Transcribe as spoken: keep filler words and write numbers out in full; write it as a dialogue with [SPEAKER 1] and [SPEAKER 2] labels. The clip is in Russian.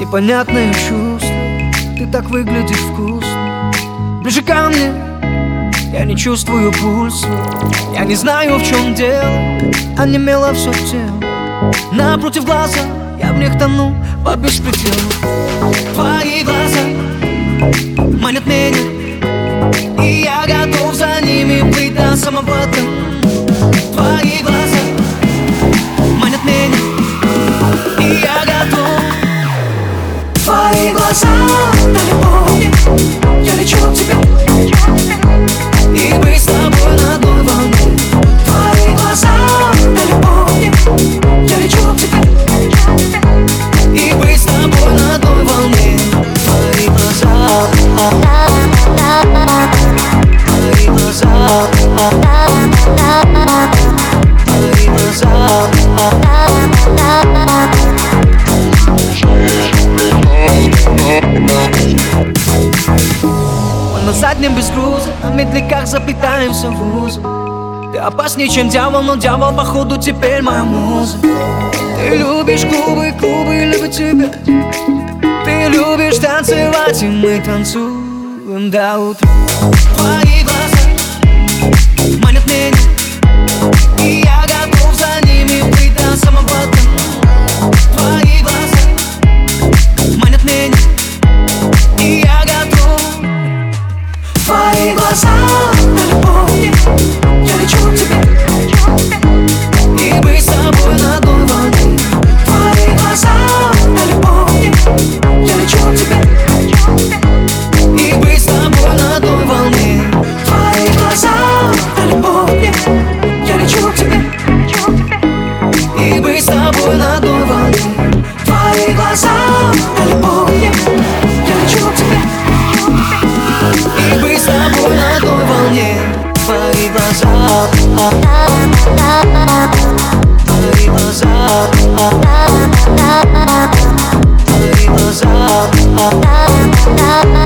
[SPEAKER 1] непонятное чувство. Ты так выглядишь вкусно. Ближе ко мне, я не чувствую пульса. Я не знаю, в чем дело, онемело все тело. Напротив глаза, я в них тону по беспределу. Твои глаза манят меня, и я готов за ними плыть до самого дна. Твои глаза манят меня, и я готов. Твои глаза на любовь, я лечу к тебе, и быть с тобой на одной волне. Твои глаза на любовь, я лечу к тебе, и быть с тобой на одной волне. Твои глаза, твои глаза, твои глаза. Мы на заднем без груза, на медляках заплетаемся в узы. Ты опаснее, чем дьявол, но дьявол, походу, теперь моя муза. Ты любишь клубы, клубы любят тебя. Ты любишь танцевать, и мы танцуем до утра. Твои глаза манят меня, и я готов за ними плыть до самого дна. Твои глаза манят меня, и я готов. Твои глаза на любовь, я лечу к тебе, и быть с тобой на одной волне. Твои глаза на любовь, я лечу к тебе, и быть с тобой на одной волне. Твои глаза на любовь, я лечу к тебе, и быть с тобой на одной волне. Твои глаза на любовь, я лечу к тебе, и быть с тобой на одной волне. Твои глаза, твои глаза, твои глаза.